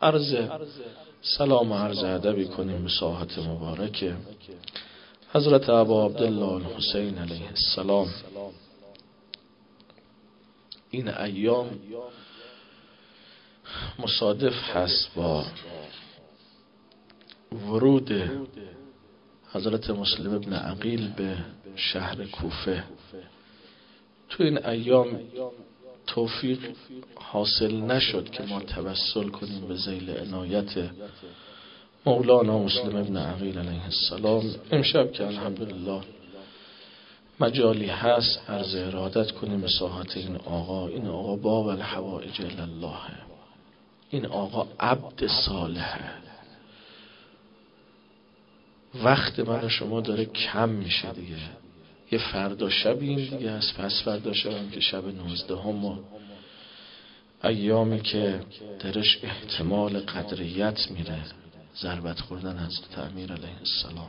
عرض سلام و عرض ادبی کنیم به ساحت مبارک حضرت ابا عبدالله الحسین علیه السلام. این ایام مصادف هست با ورود حضرت مسلم ابن عقیل به شهر کوفه. تو این ایام توفیق حاصل نشد که ما توسل کنیم به ذیل عنایت مولانا مسلم ابن عقیل علیه السلام. امشب که الحمدلله مجالی هست عرض ارادت کنیم به ساحت این آقا. این آقا باب الحوائج الله، این آقا عبد صالحه. وقت من و شما داره کم میشه دیگه. یه فردا شبیم دیگه است، پس فردا شبیم که شب 19 و ایامی که درش احتمال قدریت میره، ضربت خوردن حضرت امیر علیه السلام.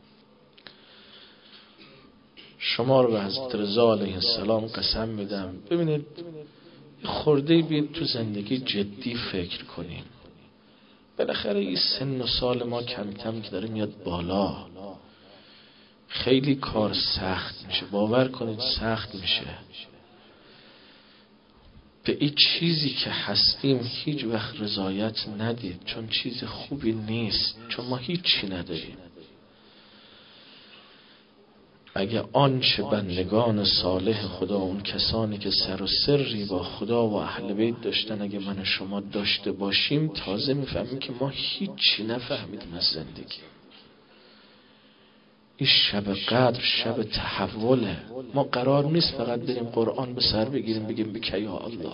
شما رو به حضرت رضا علیه السلام قسم میدم، ببینید خورده بید تو زندگی جدی فکر کنیم. بالاخره این سن و سال ما کم کم که داره میاد بالا، خیلی کار سخت میشه، باور کنید سخت میشه. به این چیزی که هستیم هیچ وقت رضایت ندید، چون چیز خوبی نیست، چون ما هیچی نداریم. اگه آنچه بندگان صالح خدا، اون کسانی که سر و سری با خدا و اهل بیت داشتن، اگه من و شما داشته باشیم، تازه میفهمیم که ما هیچی نفهمیدیم از زندگی. این شب قدر شب تحوله. ما قرار نیست فقط بریم قرآن به سر بگیریم بگیم بک یا الله.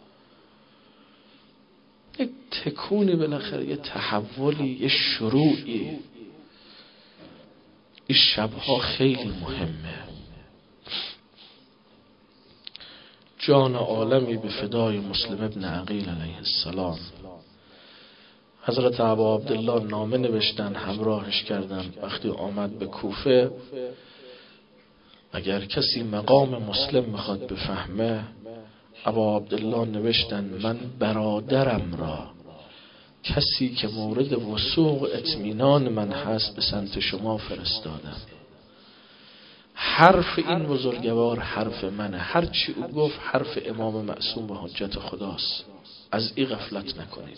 یک تکونی بالاخره، یه تحولی، یه شروعی. این شبها خیلی مهمه. جان عالمی به فدای مسلم ابن عقیل علیه السلام. حضرت ابا عبدالله نامه نوشتن، همراهش کردن. وقتی آمد به کوفه، اگر کسی مقام مسلم میخواد بفهمه، ابا عبدالله نوشتن من برادرم را، کسی که مورد وثوق اطمینان من هست، به سمت شما فرستادم. حرف این بزرگوار حرف منه، هرچی او گفت حرف امام معصوم و حجت خداست. از این غفلت نکنید.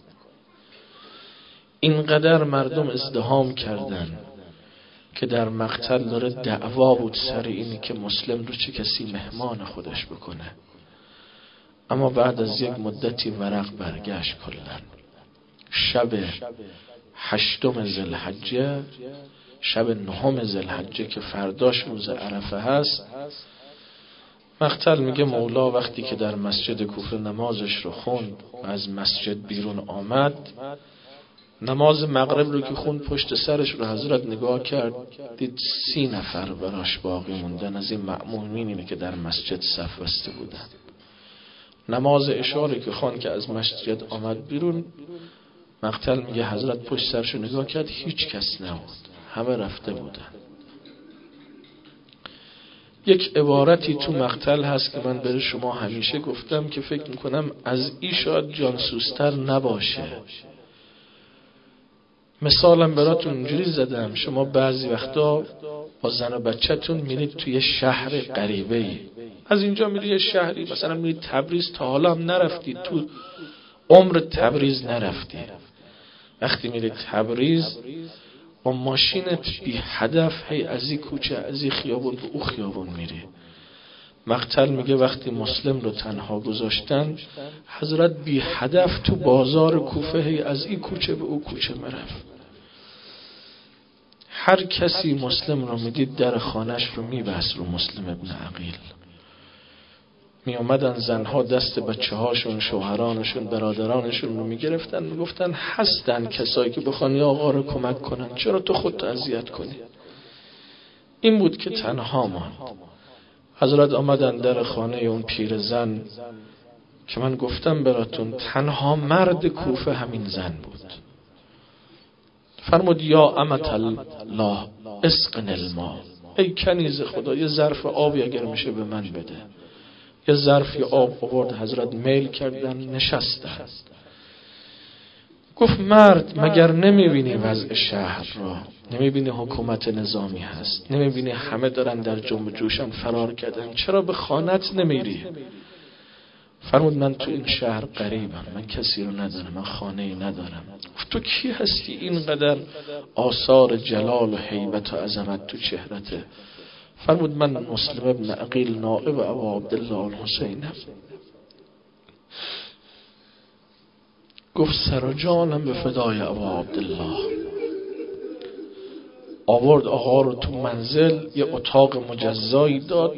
اینقدر مردم ازدحام کردن که در مقتل داره دعوا بود سر اینی که مسلم رو چه کسی مهمان خودش بکنه. اما بعد از یک مدتی ورق برگشت. کلن شب 8 ذوالحجه، شب 9 ذوالحجه که فرداش روز عرفه هست، مقتل میگه مولا وقتی که در مسجد کوفه نمازش رو خوند و از مسجد بیرون آمد، نماز مغرب رو که خوند، پشت سرش رو حضرت نگاه کرد، دید 30 نفر براش باقی موندن از این مأمومینی که در مسجد صف بسته بودن. نماز عشا که خوند که از مسجد آمد بیرون، مقتل میگه حضرت پشت سرش رو نگاه کرد، هیچ کس نبود، همه رفته بودن. یک عبارتی تو مقتل هست که من برای شما همیشه گفتم که فکر میکنم از این شاید جانسوزتر نباشه. مثالم براتون اونجوری زدم، شما بعضی وقتا با زن و بچه‌تون میرید توی شهر غریبه‌ای، از اینجا میرید یه شهری، مثلا میرید تبریز، تا حالا هم نرفتید، تو عمر تبریز نرفتید. وقتی میرید تبریز با ماشینت بی هدف هی از این کوچه از این خیابون به او خیابون میری. مقتل میگه وقتی مسلم رو تنها گذاشتن، حضرت بی هدف تو بازار کوفه هی از این کوچه به او کوچه میرفت. هر کسی مسلم رو میدید در خانش رو میبست رو مسلم ابن عقیل. می آمدن زنها دست بچه هاشون، شوهرانشون، برادرانشون رو می گرفتن، می گفتن هستن کسایی که بخوان یا آقا رو کمک کنن، چرا تو خودت اذیت کنی؟ این بود که تنها ماند. حضرت آمدن در خانه اون پیرزن که من گفتم براتون تنها مرد کوفه همین زن بود. فرمود یا امت الله اسقن الماء، ای کنیز خدا یه ظرف آبی اگر میشه به من بده. یه ظرفی آب آورد، حضرت میل کردن، نشستن. گفت مرد مگر نمیبینی وضع شهر را؟ نمیبینی حکومت نظامی هست؟ نمیبینی همه دارن در جنب و جوشن فرار کردن؟ چرا به خانت نمیری؟ فرمود من تو این شهر غریبم، من کسی رو ندارم، من خانه‌ای ندارم. گفت تو کی هستی اینقدر آثار جلال و هیبت و عظمت تو چهرته؟ فرمود من مسلم ابن عقیل نائب ابا عبدالله الحسینم. گفت سر و جانم به فدای ابا عبدالله. آورد آقا رو تو منزل، یه اتاق مجزایی داد.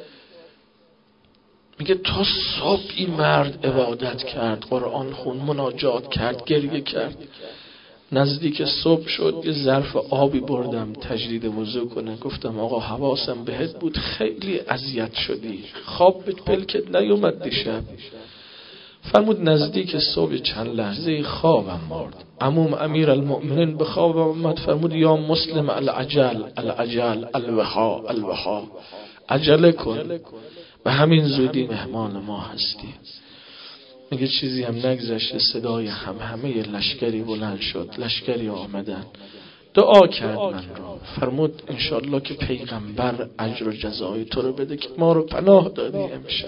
میگه تا صبح این مرد عبادت کرد، قرآن خون، مناجات کرد، گریه کرد. نزدیک صبح شد، یه ظرف آبی بردم تجدید وضو کنه. گفتم آقا حواسم بهت بود، خیلی اذیت شدی، خواب به پلکت نیومد دیشب. فرمود نزدیک صبح چند لحظه خوابم برد. عموم امیر المؤمنین به خوابم اومد. فرمود یا مسلم العجل العجل الوها الوها، عجله کن، به همین زودی مهمان ما هستی. میگه چیزی هم نگذشته صدای همه لشکری بلند شد، لشکری آمدن، دعا کرد من رو. فرمود انشالله که پیغمبر اجر و جزای تو رو بده که ما رو پناه دادی امشب.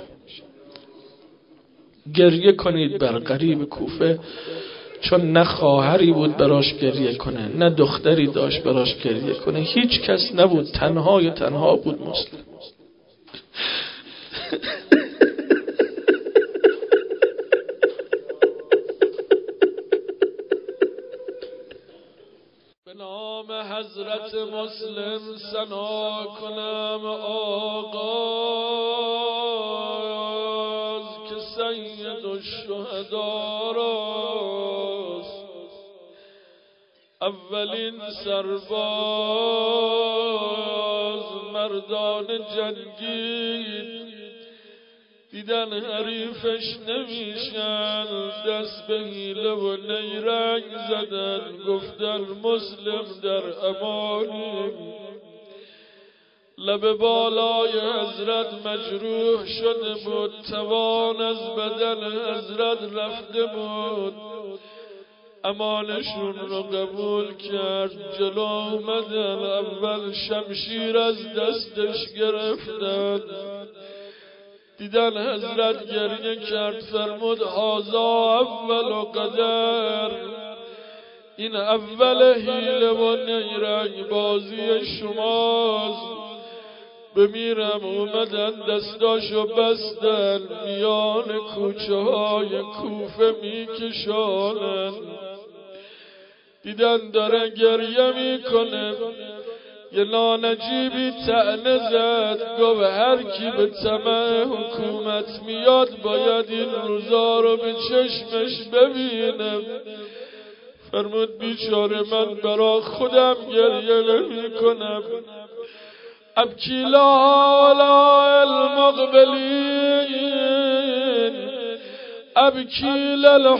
گریه کنید بر غریب کوفه، چون نه خواهری بود براش گریه کنه، نه دختری داشت براش گریه کنه، هیچ کس نبود، تنها بود مسلم. به نام حضرت مسلم ثنا کنم آغاز که سید الشهدا راست. اولین سرباز مردان جنگی دیدن حریفش نمیشن، دست به حیله و نیرنگ زدن، گفتن مسلم در امانی. لب بالای حضرت مجروح شده بود، توان از بدن حضرت رفته بود. امانشون رو قبول کرد، جلو اومدن، اول شمشیر از دستش گرفتن. دیدن حضرت گریه کرد. فرمود هذا اول قدر، این اول حیله و نیرنگ بازی شماست. بمیرم اومدن دستاشو بستن، میان کوچه های کوفه میکشانن. دیدن داره گریه میکنه، یه نانجیبی طعنه زد، گفت هر کی به طمع حکومت میاد باید این روزا رو به چشمش ببینه. فرمود بیچاره من برا خودم گریه نمی کنم، ابکی لالا المقبلین، ابکی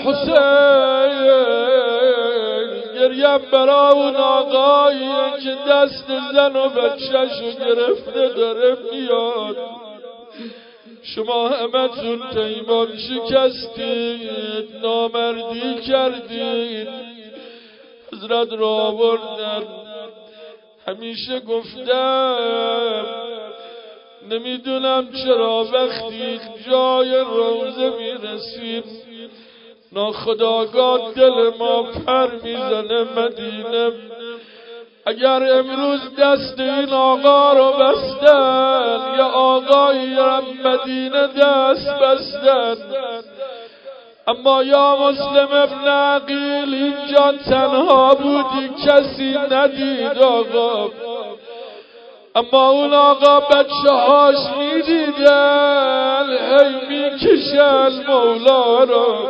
للحسین. گریم برا اون آقایی که دست زن و بچه‌شو گرفته داره میاد. شما همتون پیمان شکستید، نامردی کردید. حضرت را آوردن. همیشه گفتم نمیدونم چرا وقتی جای روزه میرسیم ناخودآگاه دل ما پر میزنه مدینه. اگر امروز دست این آقا رو بستن، یا آقایی را مدینه دست بستن، اما یا مسلم ابن عقیل اینجا تنها بودی، کسی ندید آقا. اما اون آقا بچه هاش میدیدن، هی میکشن مولا رو.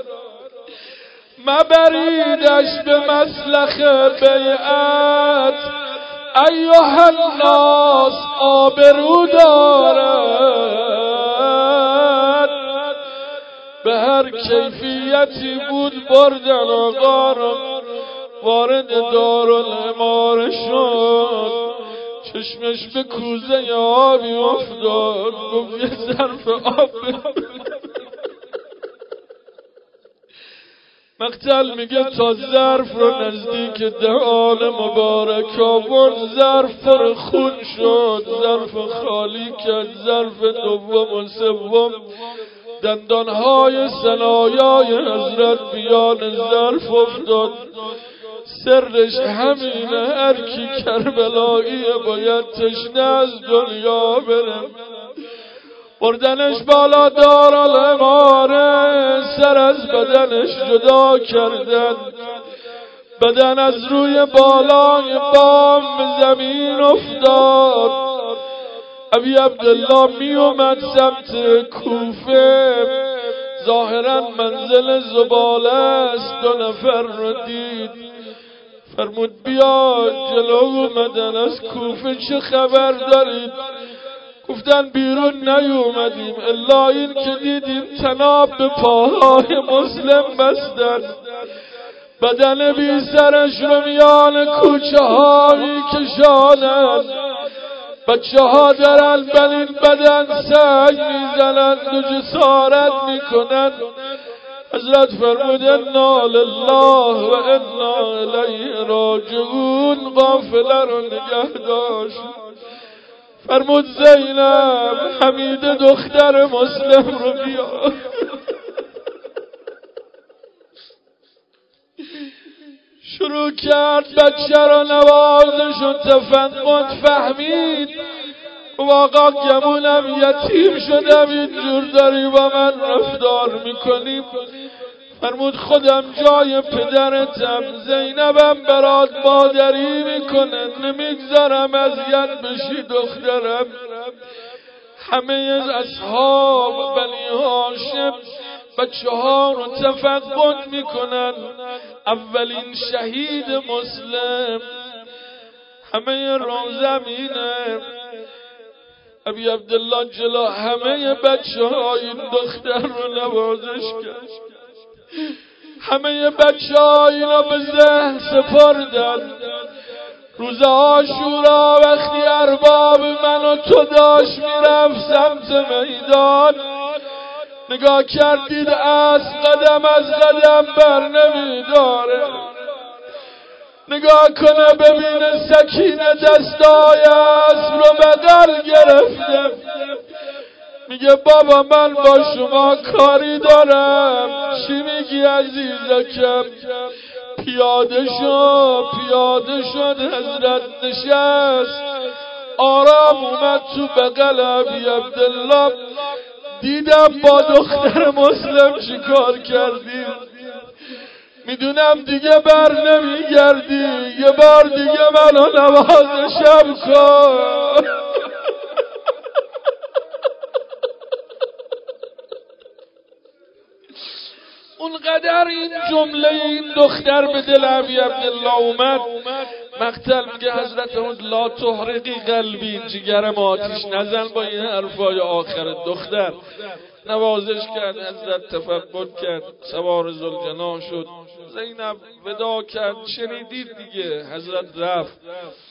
مبریدش به مسلخ بیعت، ایها الناس آبرو دارد. به هر کیفیتی بود بردن آقا رو، وارد دارالعماره شد. چشمش به کوزه آبی افتاد، گفت یه ظرف آب مقتل میگه تا ظرف رو نزدیک دهان مبارک آورد، ظرف پر خون شد، ظرف خالی کرد. ظرف دوم و سوم دندانهای ثنایای حضرت بیان ظرف افتاد. سرش همینه، هر کی کربلاییه باید تشنه از دنیا بره. بردنش بالا دارالعماره، سر از بدنش جدا کردن، بدن از روی بالای بام زمین افتاد. ابی عبدالله می اومد سمت کوفه، ظاهرا منزل زباله است. 2 نفر رو دید، فرمود بیاد جلو. اومدن از کوفه چه خبر دارید؟ گفتن بیرون نیومدیم الا این که دیدیم طناب به پاهای مسلم بستن، بدن بی سرش رو میان کوچه هایی کشانن، بچه ها درن بر این بدن سنگ میزنند و جسارت میکنن. حضرت فرمود انا لله و انا الیه راجعون. قافله رو نگه داشت. فرمود زینب حمیده دختر مسلم رو بیا. شروع کرد بچه رو نوازش و تفنن. فهمید آقا گمونم یتیم شدم، اینجور داری با من رفتار میکنیم. فرمود خودم جای پدرتم، زینبم برات مادری میکنه، نمیگذارم اذیت بشی دخترم. همه اصحاب بنی هاشم بچه ها رو تفقد میکنن. اولین شهید مسلم همه روزمینه. ابی عبدالله جلو همه بچه های این دختر رو نوازش کرد. همه بچه ها اینا به ذهن سپردن. روز عاشورا وقتی ارباب من و تو داشت میرفت سمت میدان، نگاه کردید اسب قدم از قدم بر نمیداره. نگاه کنه ببینه سکینه دستای اسب رو بغل گرفته. میگه بابا من با شما کاری دارم. چی میگی عزیزکم؟ پیاده شد. حضرت نشست، آرام اومد تو بغل ابی عبدالله. دیدم با دختر مسلم چی کار کردی، میدونم دیگه بر نمیگردی، یه بار دیگه منو نوازشم کن. اونقدر این جمله این دختر به دل ابی عبدالله اومد. مقتل میگه حضرت لا تحرقی قلبی، جگرم آتیش نزن با این حرفای آخر. دختر نوازش کرد، حضرت تفقد کرد، سوار ذوالجناح شد. زینب ودا کرد، شنیدید دیگه. حضرت رفت،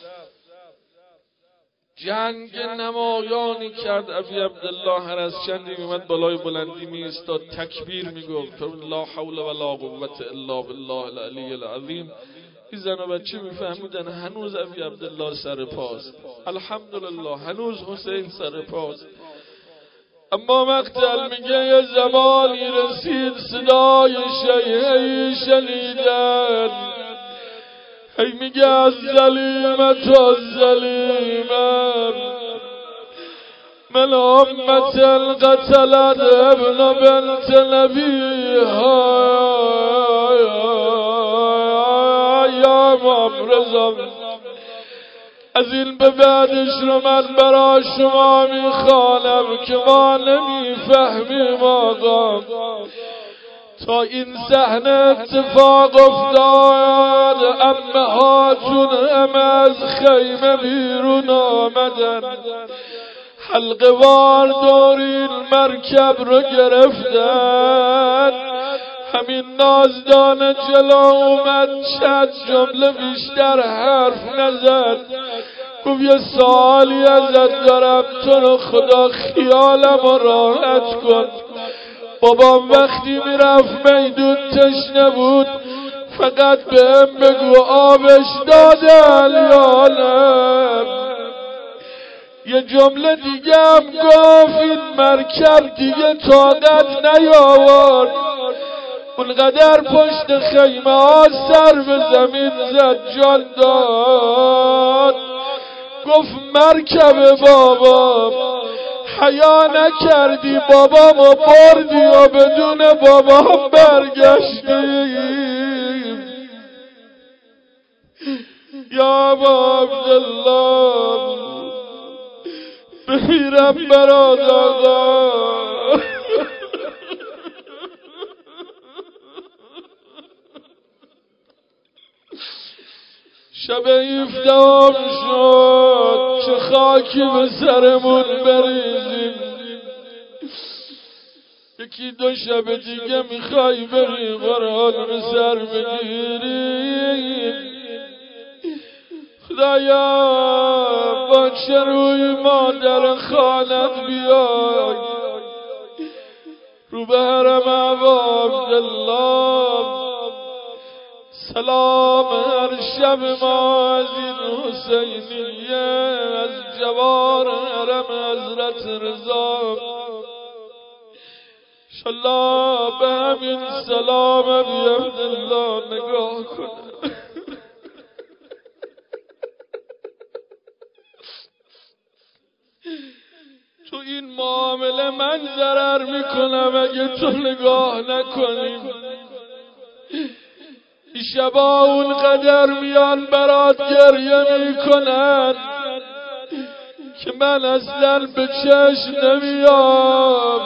جنگ نمایانی کرد. ابی عبدالله هر از چندی میمد بالای بلندی میستاد، تکبیر میگفت لا حول ولا قوة الا بالله العلی العظیم. این زن و بچه میفهمیدن هنوز ابی عبدالله سر پاست، الحمدلله هنوز حسین سر پاست. اما مقتل میگه یه زمانی رسید صدای شیهی شنیدن، هی میگه از ظلیمت و ظلیمم من امت القتلت ابن بنت نبیها یا مبرزم. از این به بعدش رو من برا شما میخوانم که ما نمیفهمیم آقا. تا این صحنه اتفاق افتاد، عمه هاتون هم از خیمه بیرون آمدن، حلقه وار دور این مرکب رو گرفتن. همین نازدان جلو اومد، چند جمله بیشتر حرف نزد. گفت یه سوالی ازت دارم، تو رو خدا خیالم رو راحت کن. بابام وقتی میرفت میدون تشنه بود فقط بهم بگو آبش دادن یا نه. یه جمله دیگه هم گفت این مرکب دیگه طاقت نیاورد، اونقدر پشت خیمه ها سر به زمین زد جان داد. گفت مرکب بابا حیا نکردی بابامو بردی و بدون بابام برگشتیم. یا ابا عبدالله بمیرم برات آقا. شب 17 شد چه خاکی به سرمون بریزیم، یکی دو شب دیگه میخوای بری قرآن سر بگیریم. خدایا با چه روی مادر خانت بیای رو به حرم ابا عبدالله سلام هر شب ما از این حسینیه از جوار حرم حضرت رضا انشالله به همین سلام ابی عبدالله نگاه کنه. تو این معامله من ضرر میکنم اگه تو نگاه نکنیم. این شبا اونقدر میان برات گریه میکنن که من اصلا به چشم نمیام.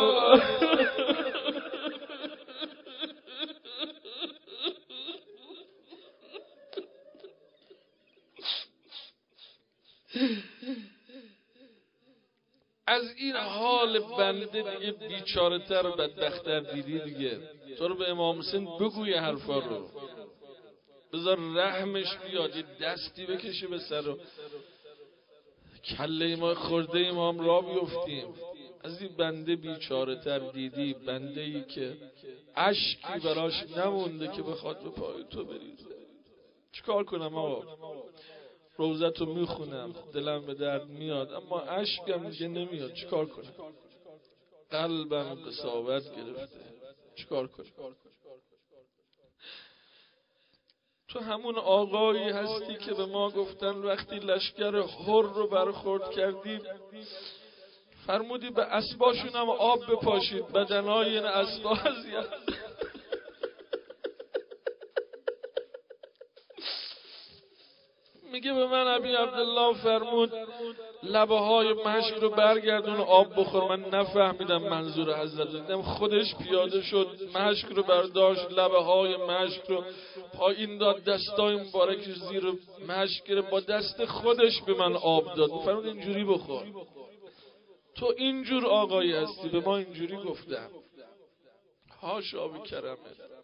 از این حال بنده دیگه بیچاره تر و بدبخت‌تر دیدی دیگه. تو رو به امام حسین بگوی حرفا رو، بذار رحمش بیاد، یه دستی بکشه به سر و کله ما خورده امام را بیفتیم. از این بنده بیچاره تر دیدی؟ بنده ای که اشکی براش نمونده که بخواد به پای تو بریزه. چیکار کنم آقا؟ روزتو میخونم دلم به درد میاد اما اشکم دیگه نمیاد. چیکار کنم؟ قلبم قساوت گرفته. چیکار کنم؟ تو همون آقایی هستی که به ما گفتن وقتی لشکر حر رو برخورد کردیم فرمودی به اسباشون هم آب بپاشید، بدنهای این اسبا اذیت. میگه به من ابی عبدالله فرمود لبه های مشک رو برگردون و آب بخور. من نفهمیدم منظور حضرت، دیدم خودش پیاده شد مشک رو برداشت، لبه های مشک رو پایین داد، دستای مبارکش زیر مشک گرفت، با دست خودش به من آب داد. فرمود اینجوری بخور. تو اینجور آقایی هستی، به ما اینجوری گفتم. هاشا بی کرمت.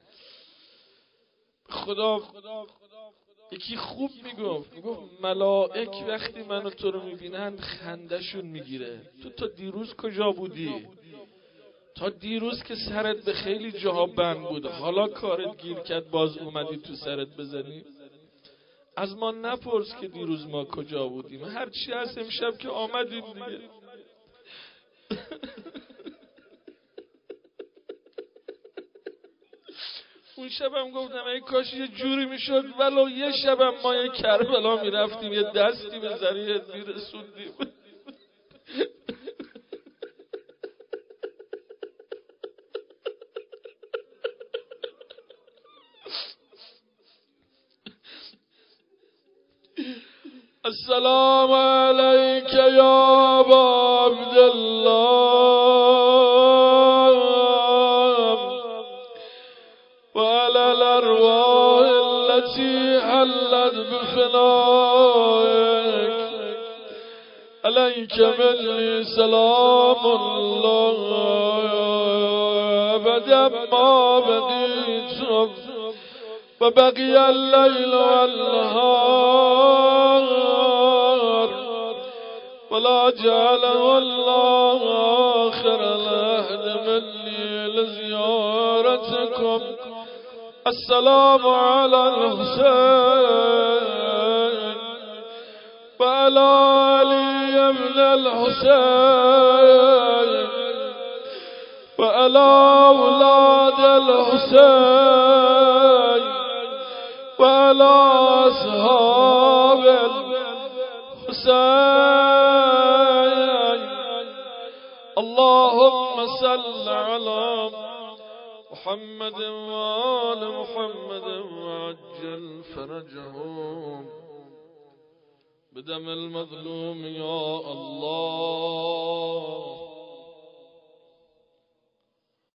خدا یکی خوب میگفت ملائک وقتی منو تو رو میبینن خندشون میگیره. تو تا دیروز کجا بودی؟ تا دیروز که سرت به خیلی جاها بند بود، حالا کارت گیر کرد باز اومدی تو سرت بزنی؟ از ما نپرس که دیروز ما کجا بودیم، هرچی هست امشب که آمدیم دیگه. اون شبم گفتم ای کاش یه جوری میشد ولو یه شبم ما یه کربلا میرفتیم یه دستی به ذریعت میرسوندیم. السلام علیک یا ابا عبدالله و علی الارواح التي حلت بفنائک علیک منی سلام الله ابدا ما بقیت و بقی اللیل والنهار ولا جعله الله آخر العهد مني الذي زيارتكم. السلام على الحسين وعلى علي بن الحسين وعلى أولاد الحسين وعلى أصحاب الحسين. اللهم صل على محمد وآل محمد وعجل فرجهم بدم المظلوم يا الله.